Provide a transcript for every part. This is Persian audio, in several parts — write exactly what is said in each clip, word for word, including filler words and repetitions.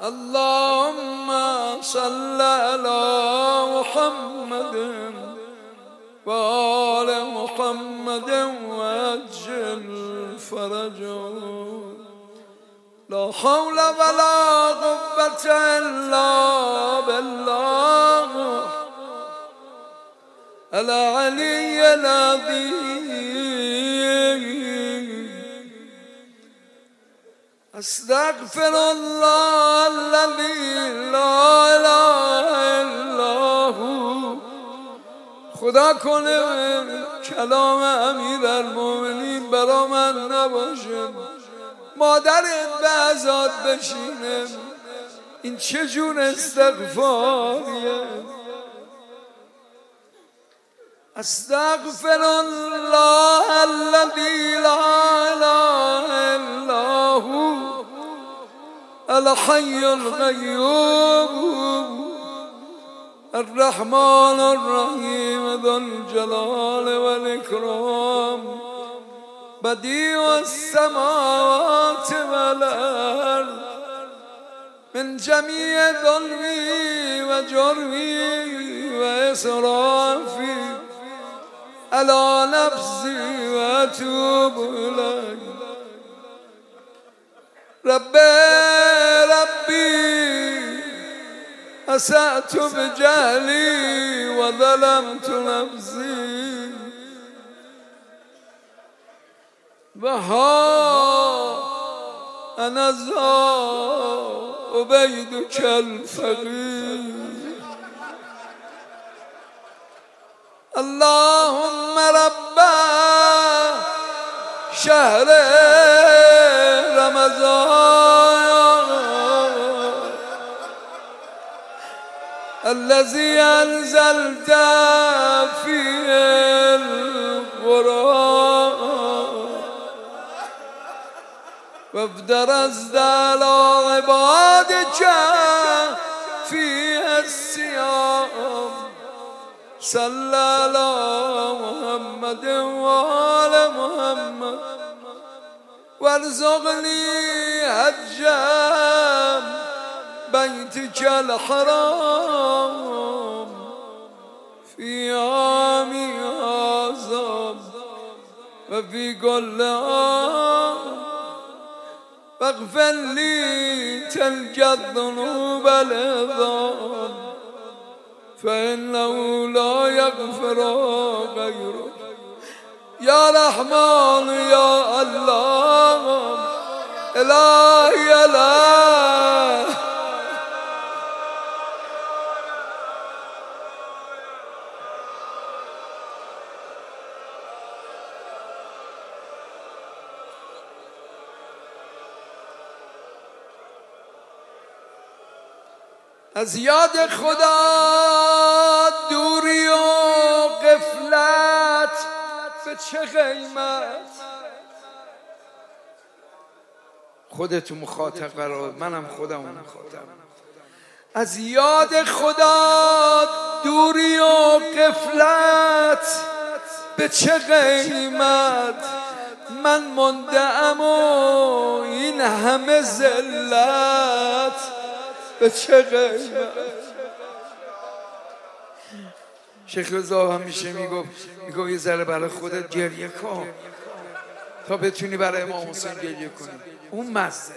اللهم صل على محمد وآل محمد وعجل فرجه. لا حول ولا قوة إلا بالله العلي العظيم. استغفر الله الذي لا اله الا هو. خدا کنه کلام امیرالمومنین برا من نباشه، مادرت به عزاد بشینه. این چه جور استغفاریه؟ استغفر الله الذي لا اله الا هو الحي القيوم الرحمن الرحيم ذو الجلال والإكرام بديع السماوات والأرض من جميع ظلمي وجرمي وإسرافي على نفسي وأتوب إليك. ربي ربي أسأت بجهلي وظلمت نفسي وها أنا ذا عبيدك الفقير. اللهم رب شهر رمضان الذي أنزلت فيه القرآن وافترضت على عبادك فيه الصيام. صلى على محمد وآل محمد وارزقني حجا بيتك الحرام في عامي هذا وفي كل عام واغفر لي تلك الذنوب العظام فإنه لا يغفر غيرك. يا رحمن يا الله إلهي الله. از یاد خدا دوری و غفلت به چه قیمت؟ خودتو مخاطب قرار، منم خودم مخاطب. از یاد خدا دوری و غفلت به چه قیمت؟ من منده‌ام و این همه ذلت به چه قیمت؟ شیخ رضا همیشه میگفت میگفت یه ذره برای خودت گریه کن تا بتونی برای امام حسین گریه کنی. اون مزه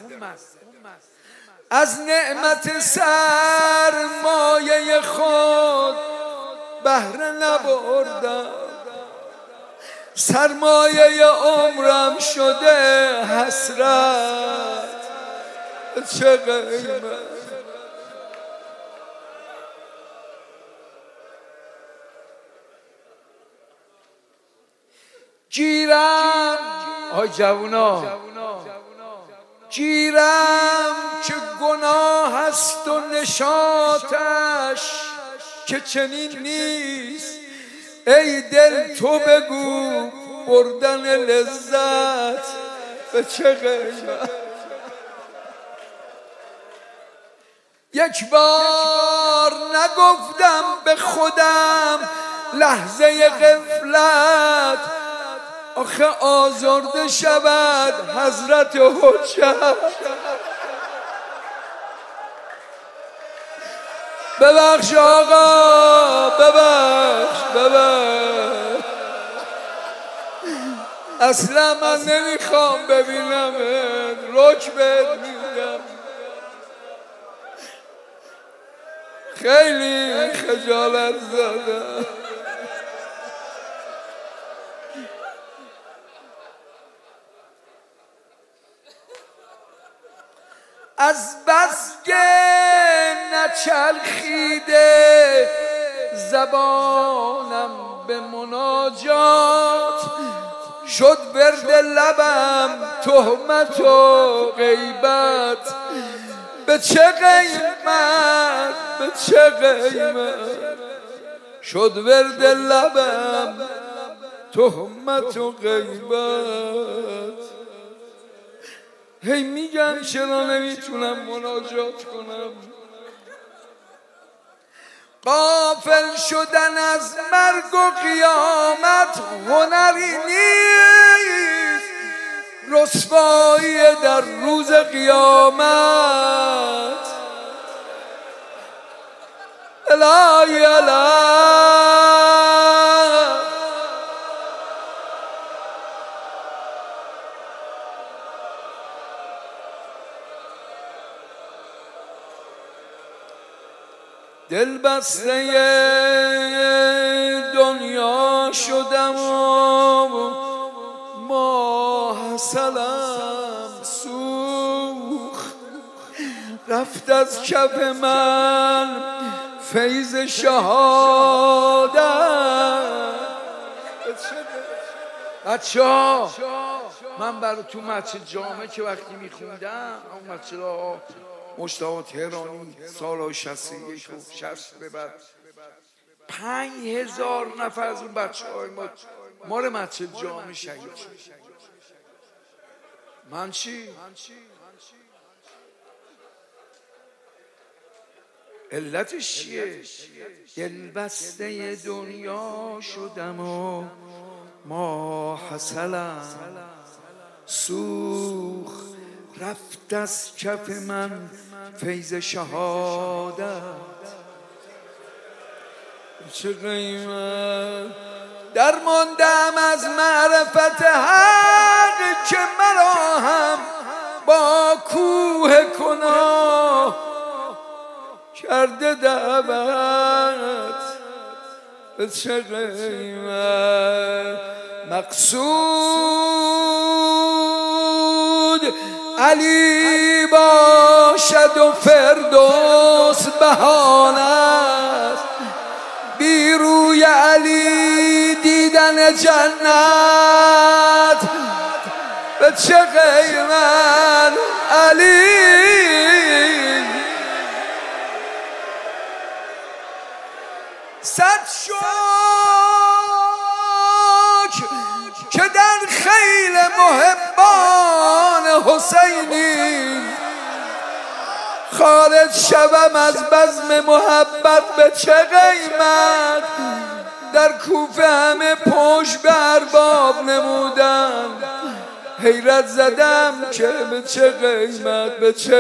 از نعمت سرمایه خود بهره نبردم، سرمایه عمرم شده حسرت به چه قیمت؟ گیرم آی جوونا گیرم که گناه است و نشاطش که چنین نیست. ای دل تو بگو بردن لذت به چه قیمت؟ یک بار نگفتم به خودم لحظه غفلت آخه آزرده شود حضرت حجت. ببخش آقا، ببخش ببخش، اصلا من نمیخوام ببینمت، رک بهت میگم، خیلی خجالت زدم. از بس که نچرخیده زبانم به مناجات، شد ورد لبم تهمت و غیبت، به چه قیمت به چه قیمت، شد ورد لبم تهمت و غیبت. هی میگن چرا نمیتونم مناجات کنم، غافل شدن از مرگ و قیامت هنری نیست، رسوایی در روز قیامت. الهی الهی دل بسته دنیا شدم و ماحصلم سوخت، رفت از کف من فیض شهادت. بچه ها من برای تو مسجد جامعه که وقتی میخوندم، اون مسجد ها مجتبی تهرانی سال شصت و یک و شصت به بعد، پنج هزار نفر از اون بچه های ما مال مسجد جامعه شهید شد. من چی؟ علتش چیه؟ دل بسته دنیا شدم و ما حصلم سوخت، رفت از کف من فیض شهادت. چه قیمت درماندم از معرفت حق، که مرا هم با کوه گناه کرده دعوت. به چه قیمت مقصود علی باشد و فردوس بهانه است، بی روی علی دیدن جنت. به چه قیمت علی صد شکر که در خیل محبان حسینی خارج شوم از بزم محبت. به چه قیمت در کوفه همه پشت به ارباب نمودن، حیرت زدم که به چه قیمت به چه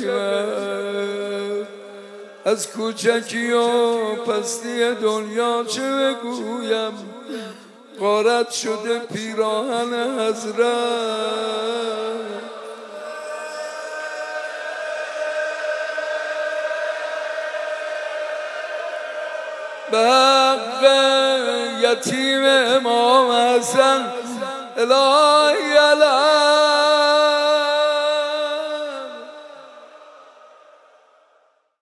قیمت. از کوچکی و پستی دنیا چه بگویم، غارت شده پیراهن حضرت. به حق یتیم امام حسن الهی الهی